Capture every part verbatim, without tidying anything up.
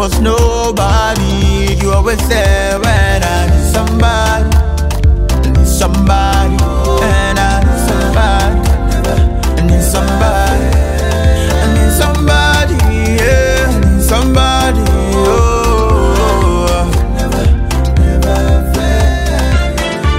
was nobody. You always there when I need somebody. I need somebody, and I need somebody. I need somebody. I need somebody, yeah. I need somebody, oh. Never, never fail.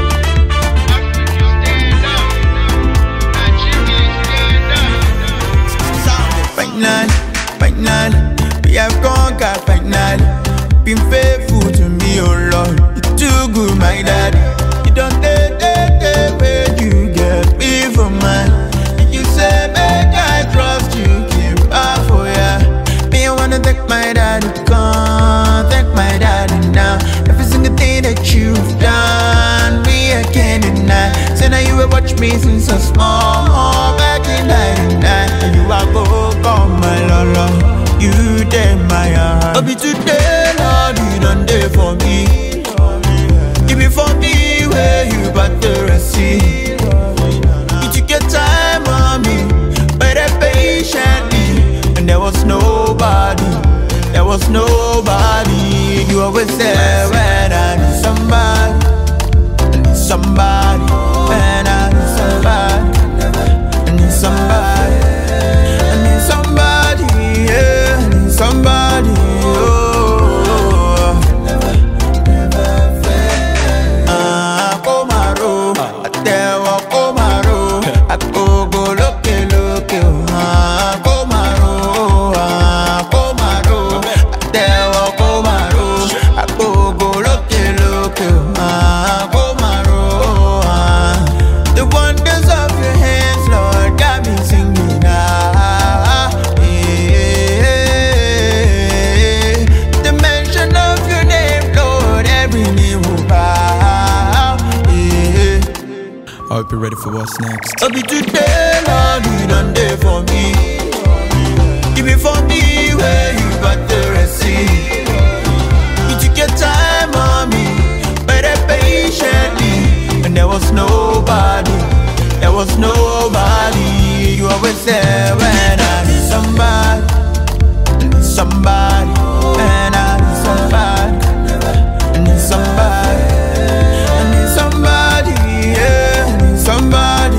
Final, final, we have conquered final. Been faithful to me, oh Lord. You're too good, my daddy. You don't take, take, take where you get me from mine. You say, make I trust you, keep up for ya. Me, I wanna thank my daddy, come thank my daddy now. Every single thing that you've done, me, I can't deny. Say now you will watch me since I'm small, back in ninety-nine. And you are go, come my lolo, you take my heart. But be today, Lord, you done there for me. Give me for me where you but the sea. You took your time on me, waited patiently, and there was nobody, there was nobody. You always there when I need somebody, I need somebody, when I need somebody, I need somebody, I need somebody, yeah, I need somebody, oh. I hope you're ready for what's next. I'll be today, Lord, you done there for me. Give me for me where you got the sea. You took your time on me, waited patiently, and there was nobody, there was nobody. You always there when I need somebody, I need somebody, when I need somebody, I need somebody, I need somebody, yeah. Somebody,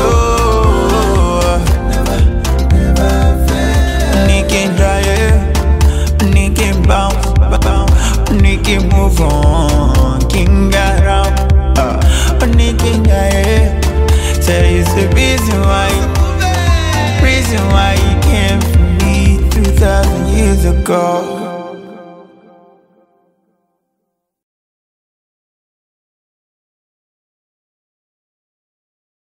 oh, never, never fail. Nicky dry, Nicky bounce, bounce, Nicky move on, King around, uh, Nicky dry. Say it's the reason why, reason why you came for me two thousand years ago.